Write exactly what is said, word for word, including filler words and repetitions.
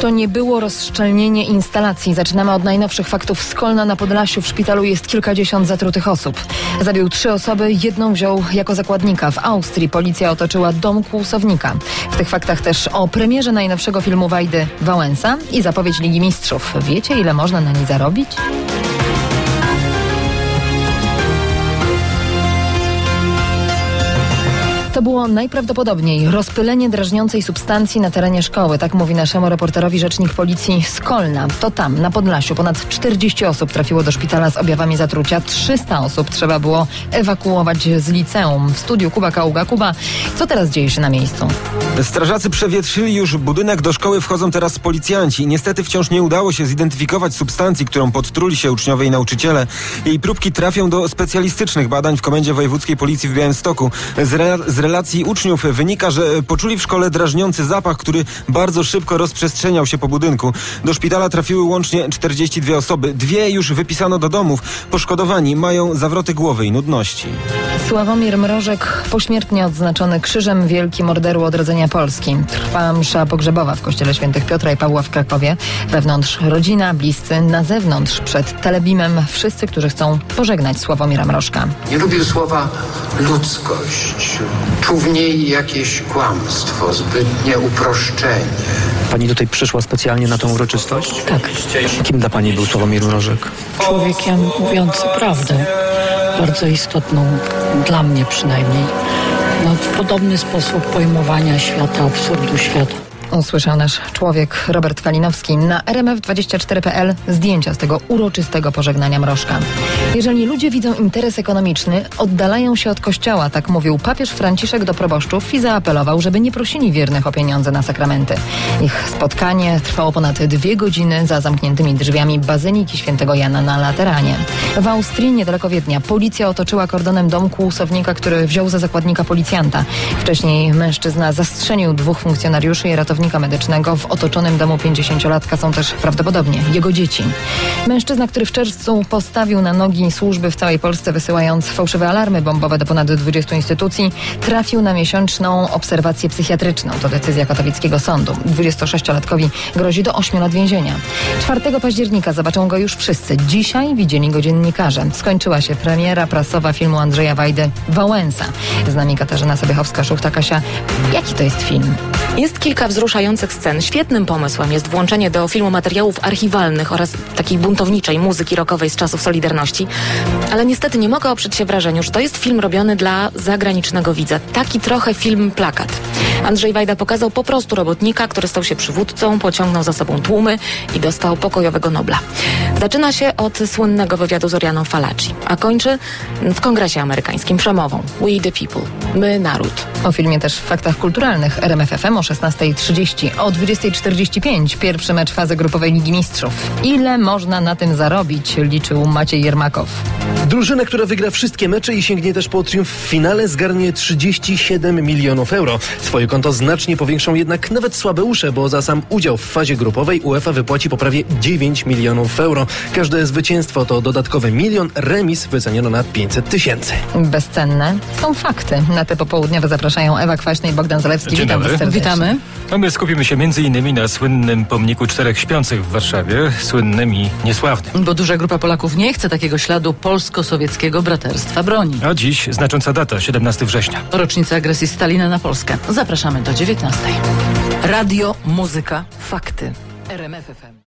To nie było rozszczelnienie instalacji. Zaczynamy od najnowszych faktów z Kolna na Podlasiu. W szpitalu jest kilkadziesiąt zatrutych osób. Zabił trzy osoby, jedną wziął jako zakładnika. W Austrii policja otoczyła dom kłusownika. W tych faktach też o premierze najnowszego filmu Wajdy Wałęsa i zapowiedź Ligi Mistrzów. Wiecie, ile można na niej zarobić? To było najprawdopodobniej rozpylenie drażniącej substancji na terenie szkoły. Tak mówi naszemu reporterowi rzecznik policji z Kolna. To tam, na Podlasiu, ponad czterdzieści osób trafiło do szpitala z objawami zatrucia. trzysta osób trzeba było ewakuować z liceum. W studiu Kuba Kaługa. Kuba, co teraz dzieje się na miejscu? Strażacy przewietrzyli już budynek. Do szkoły wchodzą teraz policjanci. Niestety wciąż nie udało się zidentyfikować substancji, którą podtruli się uczniowie i nauczyciele. Jej próbki trafią do specjalistycznych badań w Komendzie Wojewódzkiej Policji w Białymstoku. Z, re- z relacji uczniów wynika, że poczuli w szkole drażniący zapach, który bardzo szybko rozprzestrzeniał się po budynku. Do szpitala trafiły łącznie czterdzieści dwie osoby. Dwie już wypisano do domów. Poszkodowani mają zawroty głowy i nudności. Sławomir Mrożek, pośmiertnie odznaczony Krzyżem Wielkim Orderu Odrodzenia Polski. Trwa msza pogrzebowa w kościele świętych Piotra i Pawła w Krakowie. Wewnątrz rodzina, bliscy, na zewnątrz przed telebimem wszyscy, którzy chcą pożegnać Sławomira Mrożka. Nie lubił słowa ludzkość. Czuł w niej jakieś kłamstwo, zbytnie uproszczenie. Pani tutaj przyszła specjalnie na tę uroczystość? Tak. Kim dla pani był Sławomir Mrożek? Człowiekiem mówiący prawdę. Bardzo istotną, dla mnie przynajmniej. No, w podobny sposób pojmowania świata, absurdu świata. Usłyszał nasz człowiek Robert Kalinowski. Na R M F dwadzieścia cztery kropka p l zdjęcia z tego uroczystego pożegnania Mrożka. Jeżeli ludzie widzą interes ekonomiczny, oddalają się od kościoła, tak mówił papież Franciszek do proboszczów i zaapelował, żeby nie prosili wiernych o pieniądze na sakramenty. Ich spotkanie trwało ponad dwie godziny za zamkniętymi drzwiami Bazyliki Świętego Jana na Lateranie. W Austrii, niedaleko Wiednia, policja otoczyła kordonem dom kłusownika, który wziął za zakładnika policjanta. Wcześniej mężczyzna zastrzelił dwóch funkcjonariuszy i ratownika medycznego. W otoczonym domu pięćdziesięciolatka są też prawdopodobnie jego dzieci. Mężczyzna, który w czerwcu postawił na nogi służby w całej Polsce, wysyłając fałszywe alarmy bombowe do ponad dwudziestu instytucji, trafił na miesięczną obserwację psychiatryczną. To decyzja katowickiego sądu. dwudziestosześciolatkowi grozi do ośmiu lat więzienia. czwartego października zobaczą go już wszyscy. Dzisiaj widzieli go dziennikarze. Skończyła się premiera prasowa filmu Andrzeja Wajdy Wałęsa. Z nami Katarzyna Sobiechowska-Szuchta. Kasia, jaki to jest film? Jest kilka wzruszających scen. Świetnym pomysłem jest włączenie do filmu materiałów archiwalnych oraz takiej buntowniczej muzyki rockowej z czasów Solidarności. Ale niestety nie mogę oprzeć się wrażeniu, że to jest film robiony dla zagranicznego widza. Taki trochę film plakat. Andrzej Wajda pokazał po prostu robotnika, który stał się przywódcą, pociągnął za sobą tłumy i dostał pokojowego Nobla. Zaczyna się od słynnego wywiadu z Orianą Fallaci, a kończy w Kongresie Amerykańskim przemową We the People. My, naród. O filmie też w faktach kulturalnych R M F F M o szesnasta trzydzieści. O dwudziesta czterdzieści pięć pierwszy mecz fazy grupowej Ligi Mistrzów. Ile można na tym zarobić? Liczył Maciej Jermakow. Drużyna, która wygra wszystkie mecze i sięgnie też po triumf w finale, zgarnie trzydzieści siedem milionów euro. Swoje konto znacznie powiększą jednak nawet słabeusze, bo za sam udział w fazie grupowej UEFA wypłaci po prawie dziewięć milionów euro. Każde zwycięstwo to dodatkowy milion, remis wyceniono na pięćset tysięcy. Bezcenne są fakty. Na te popołudniowe zapraszają Ewa Kwaśny i Bogdan Zalewski. Dzień Witam dobry. was serdecznie. Witamy. No my skupimy się między innymi na słynnym pomniku Czterech Śpiących w Warszawie, słynnym i niesławnym. Bo duża grupa Polaków nie chce takiego śladu polsko-sowieckiego braterstwa broni. A dziś znacząca data, siedemnastego września. Rocznica agresji Stalina na Polskę. Zapraszamy do dziewiętnastej. Radio, muzyka, fakty. R M F F M.